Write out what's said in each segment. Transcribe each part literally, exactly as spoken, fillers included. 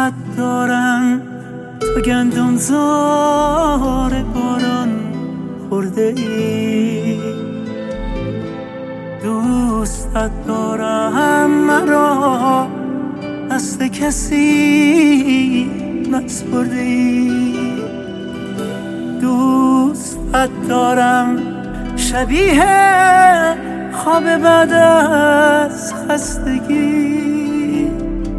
دوستت دارم تو گندم زار باران خورده ای، دوستت دارم مرا دست کسی نسپرده ای، دوستت دارم شبیه خواب بعد از خستگی،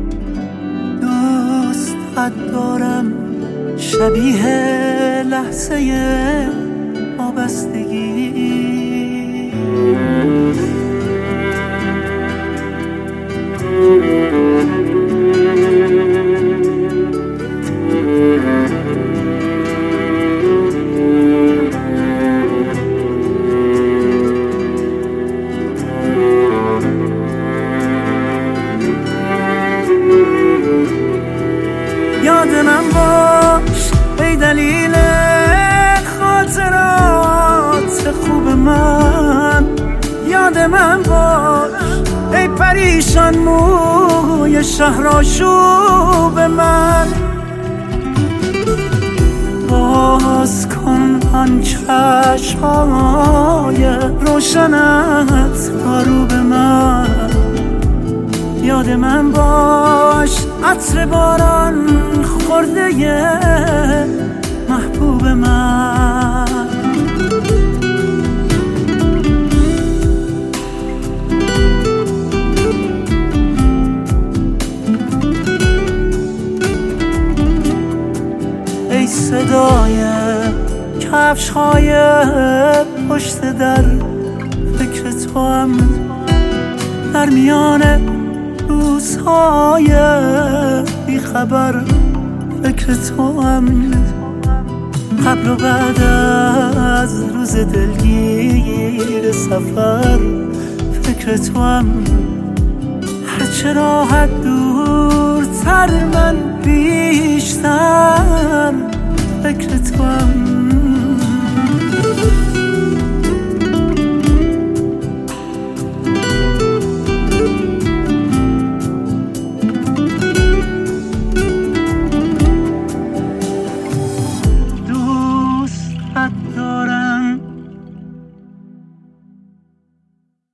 دوستت دارم شبیه لحظه وابستگی. یاد من باش ای دلیل خاطرات خوب من، یاد من باش ای پریشان موی شهرآشوب من، باز کن آن چشم‌های روشنت رو به من، یاد من باش عطر باران خورده محبوب من. ای صدای کفش‌های پشت در، فکر تو هم در میان روزهای بیخبر، فکر تو هم قبل و بعد از روز دلگیر سفر، فکر تو هم هرچه راحت دورتر من بیشتر، فکر تو هم دوستت دارم.